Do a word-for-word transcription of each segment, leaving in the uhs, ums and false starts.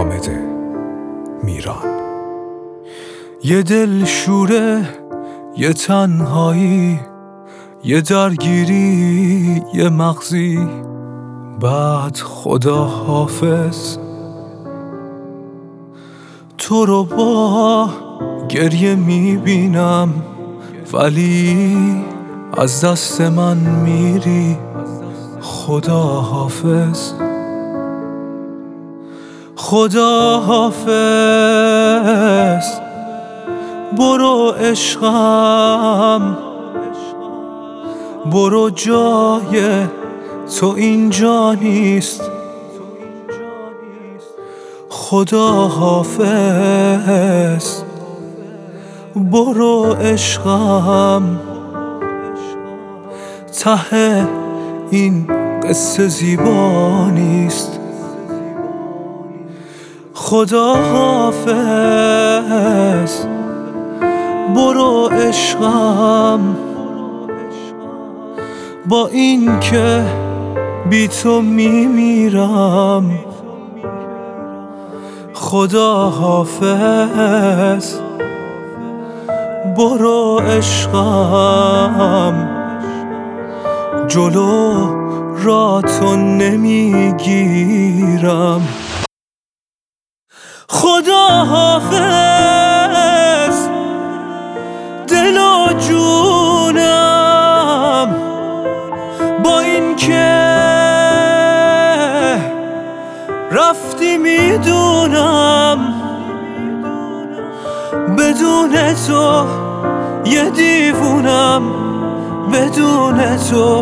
حامد میران. یه دل شوره، یه تنهایی، یه درگیری، یه مغزی، بعد خدا حافظ. تو رو با گریه میبینم ولی از دست من میری، خدا حافظ. خدا حافظ، برو عشقم، برو، جای تو اینجا نیست. خدا حافظ، برو عشقم، ته این قصه زیبا نیست. خدا حافظ، برو عشقم، با این که بی تو میمیرم. خدا حافظ، برو عشقم، جلو را تو نمیگیرم. خدا حافظ، دل و جونم، با این که رفتی میدونم، بدون تو یه دیوونم، بدون تو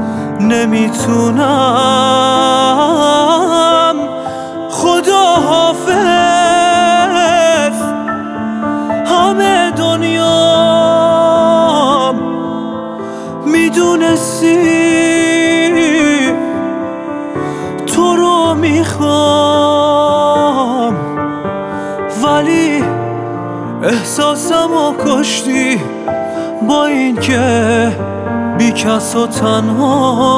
نمیتونم. خدا حافظ، همه دنیام میدونستی تو رو میخوام، ولی احساسمو کشتی با این که بی کس و تنها.